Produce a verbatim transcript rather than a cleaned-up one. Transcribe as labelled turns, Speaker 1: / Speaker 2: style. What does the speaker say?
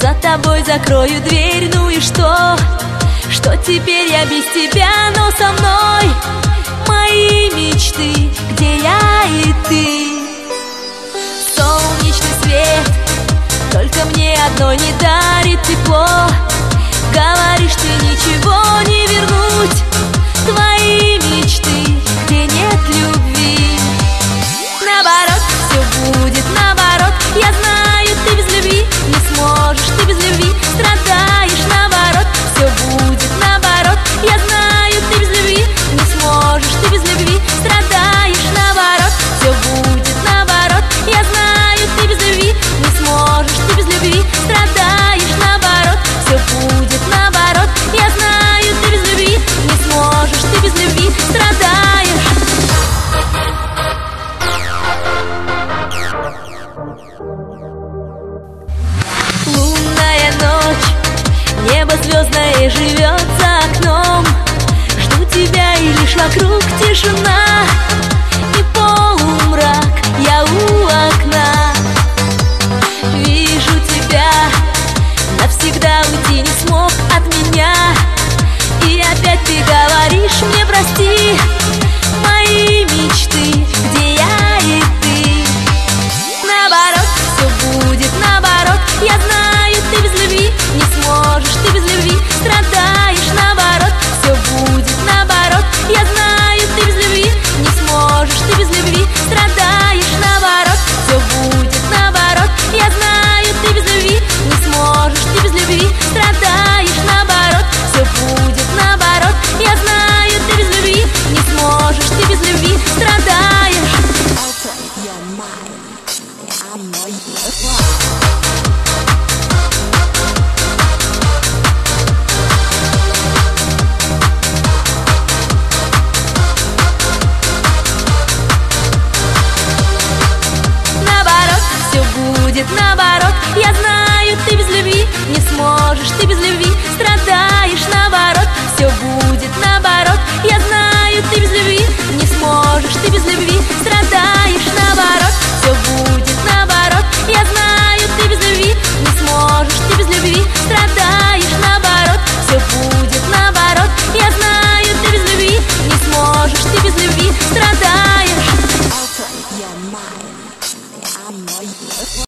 Speaker 1: за тобой закрою дверь. Ну и что? Что теперь я без тебя, но со мной мои мечты, где я и ты. Солнечный свет только мне одной не дарит тепло. Говоришь, ты ничего не вернуть, твои мечты, где нет любви. Наоборот, все будет наоборот. Я знаю, ты без любви не сможешь, ты без любви страдаешь. Наоборот, все будет наоборот. Я знаю, ты без любви не сможешь, ты без любви страдаешь. Наоборот, все будет наоборот. Я знаю, ты без любви не сможешь, ты без любви страдаешь. Наоборот, все будет наоборот. Я знаю, ты без любви не сможешь, ты без любви страдаешь. Лунная ночь, небо звездное живет за окном. Жду тебя, и лишь вокруг тишина и полумрак, я у окна. Вижу тебя, навсегда уйти не смог от меня. И опять ты говоришь мне прости, мои мечты, где я и ты. Наоборот, все будет наоборот. Я знаю, ты без любви не сможешь, ты без любви страдаешь. Наоборот, все будет наоборот. Я знаю, ты без любви не сможешь, ты без любви страдаешь. Наоборот, все будет наоборот. Я знаю, ты без любви не сможешь, ты без любви страдаешь. Наоборот, все будет наоборот. Я знаю, ты без любви не сможешь, ты без любви страдаешь. Наоборот, все будет наоборот. Я знаю, ты без любви не сможешь, ты без любви